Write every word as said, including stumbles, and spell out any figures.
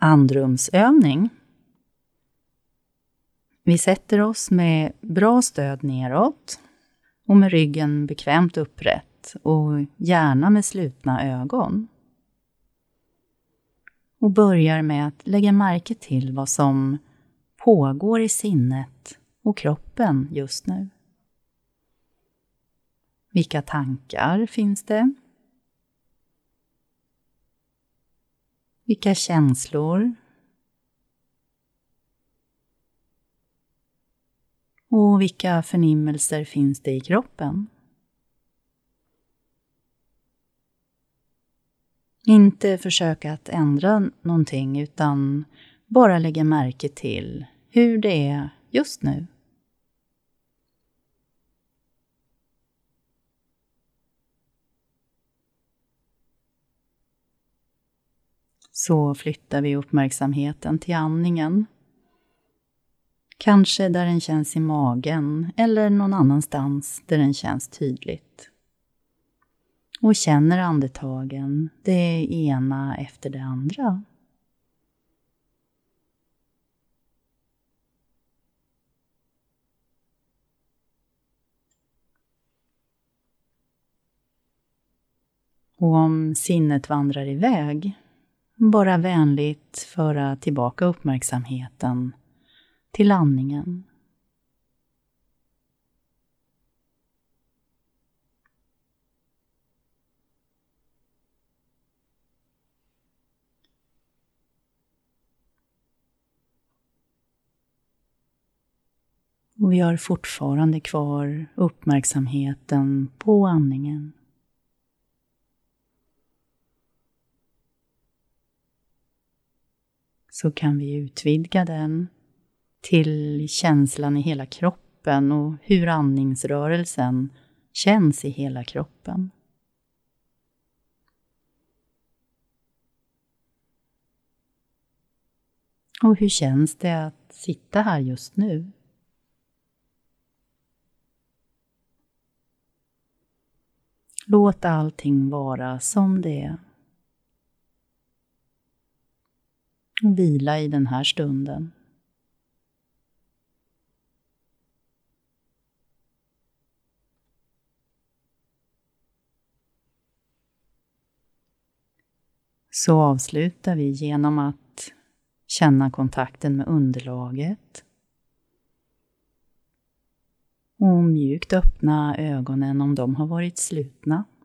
Andrumsövning. Vi sätter oss med bra stöd neråt och med ryggen bekvämt upprätt och gärna med slutna ögon. Och börjar med att lägga märke till vad som pågår i sinnet och kroppen just nu. Vilka tankar finns det? Vilka känslor? Och vilka förnimmelser finns det i kroppen? Inte försöka att ändra någonting utan bara lägga märke till hur det är just nu. Så flyttar vi uppmärksamheten till andningen. Kanske där den känns i magen eller någon annanstans där den känns tydligt. Och känner andetagen, det ena efter det andra. Och om sinnet vandrar iväg, bara vänligt föra tillbaka uppmärksamheten till andningen. Och vi har fortfarande kvar uppmärksamheten på andningen. Så kan vi utvidga den till känslan i hela kroppen och hur andningsrörelsen känns i hela kroppen. Och hur känns det att sitta här just nu? Låt allting vara som det är. Och vila i den här stunden. Så avslutar vi genom att känna kontakten med underlaget. Och mjukt öppna ögonen om de har varit slutna.